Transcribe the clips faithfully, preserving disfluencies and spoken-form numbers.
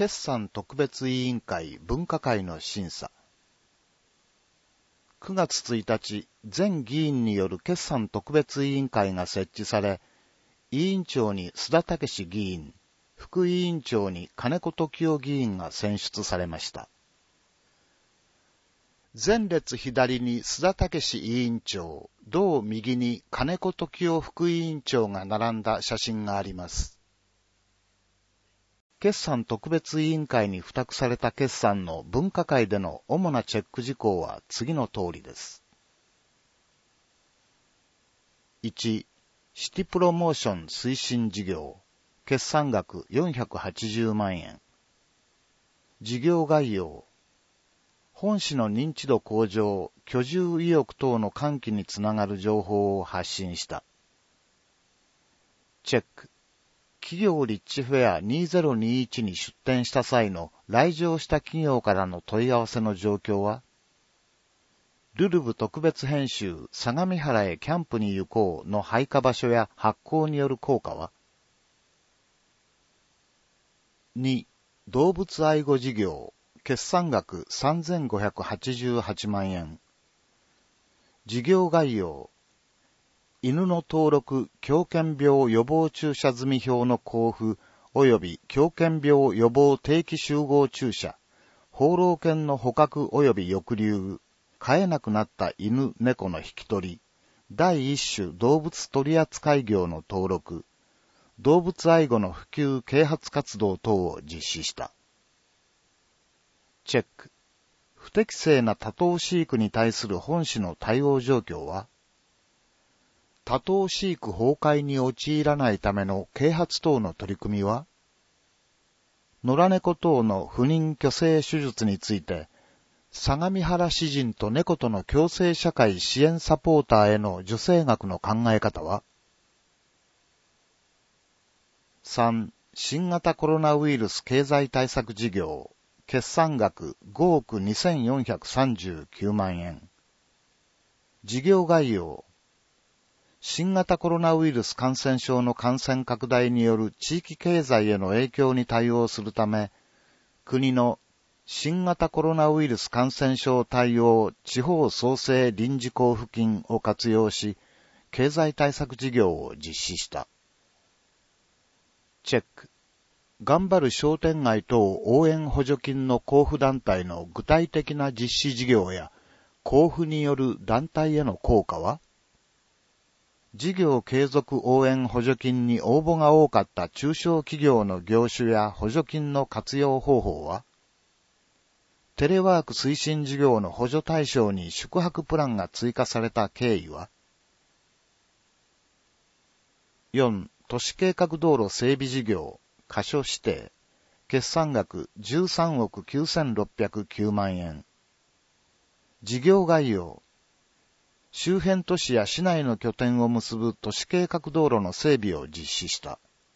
決算特別委員会分科会の審査。くがつついたち、全議員による決算特別委員会が設置され、委員長に須田武議員、副委員長に金子時夫議員が選出されました。前列左に須田武委員長、同右に金子時夫副委員長が並んだ写真があります。決算特別委員会に付託された決算の分科会での主なチェック事項は次の通りです。いち、シティプロモーション推進事業、決算額よんひゃくはちじゅうまんえん。事業概要、本市の認知度向上、居住意欲等の喚起につながる情報を発信した。チェック。企業立地フェアにせんにじゅういちに出展した際の来場した企業からの問い合わせの状況は、ルルブ特別編集相模原へキャンプに行こうの配下場所や発行による効果は、に、動物愛護事業、決算額さんぜんごひゃくはちじゅうはちまんえん。事業概要、犬の登録狂犬病予防注射済表の交付及び狂犬病予防定期集合注射、放浪犬の捕獲及び抑留、飼えなくなった犬猫の引き取り、第一種動物取扱業の登録、動物愛護の普及啓発活動等を実施した。チェック。不適正な多頭飼育に対する本市の対応状況は、多頭飼育崩壊に陥らないための啓発等の取り組みは、野良猫等の不妊去勢手術について、相模原市人と猫との共生社会支援サポーターへの助成額の考え方は、さん、新型コロナウイルス経済対策事業、決算額ごおくにせんよんひゃくさんじゅうきゅうまんえん。事業概要、新型コロナウイルス感染症の感染拡大による地域経済への影響に対応するため、国の新型コロナウイルス感染症対応地方創生臨時交付金を活用し、経済対策事業を実施した。チェック。頑張る商店街等応援補助金の交付団体の具体的な実施事業や、交付による団体への効果は、事業継続応援補助金に応募が多かった中小企業の業種や補助金の活用方法は、テレワーク推進事業の補助対象に宿泊プランが追加された経緯は、よん、都市計画道路整備事業、箇所指定、決算額じゅうさんおくきゅうせんろっぴゃくきゅうまんえん。事業概要、周辺都市や市内の拠点を結ぶ都市計画道路の整備を実施した。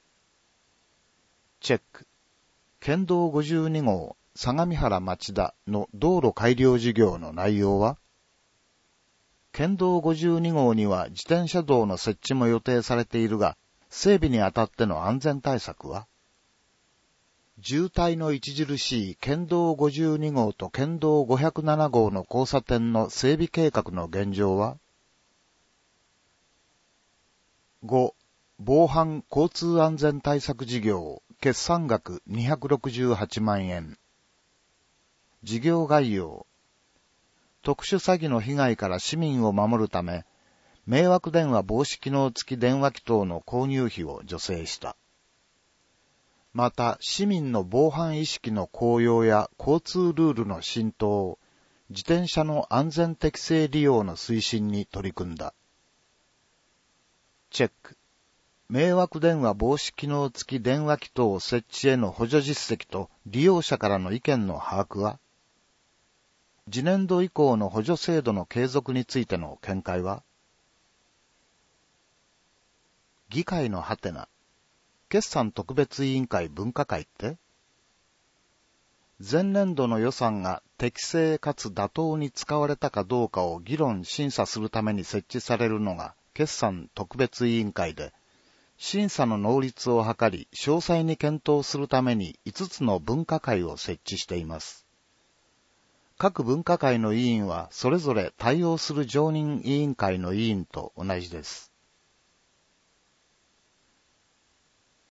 チェック。県道ごじゅうにごう相模原町田の道路改良事業の内容は、県道ごじゅうにごうには自転車道の設置も予定されているが、整備にあたっての安全対策は、渋滞の著しい県道ごじゅうにごうと県道ごひゃくななごうの交差点の整備計画の現状は、ご、防犯交通安全対策事業、決算額にひゃくろくじゅうはちまんえん。事業概要、特殊詐欺の被害から市民を守るため、迷惑電話防止機能付き電話機等の購入費を助成した。また、市民の防犯意識の向上や交通ルールの浸透、自転車の安全適正利用の推進に取り組んだ。チェック。迷惑電話防止機能付き電話機等設置への補助実績と利用者からの意見の把握は、次年度以降の補助制度の継続についての見解は、議会のハテナ。決算特別委員会分科会って、前年度の予算が適正かつ妥当に使われたかどうかを議論審査するために設置されるのが決算特別委員会で、 審査の能率を図り、詳細に検討するためにいつつの分科会を設置しています。各分科会の委員はそれぞれ対応する常任委員会の委員と同じです。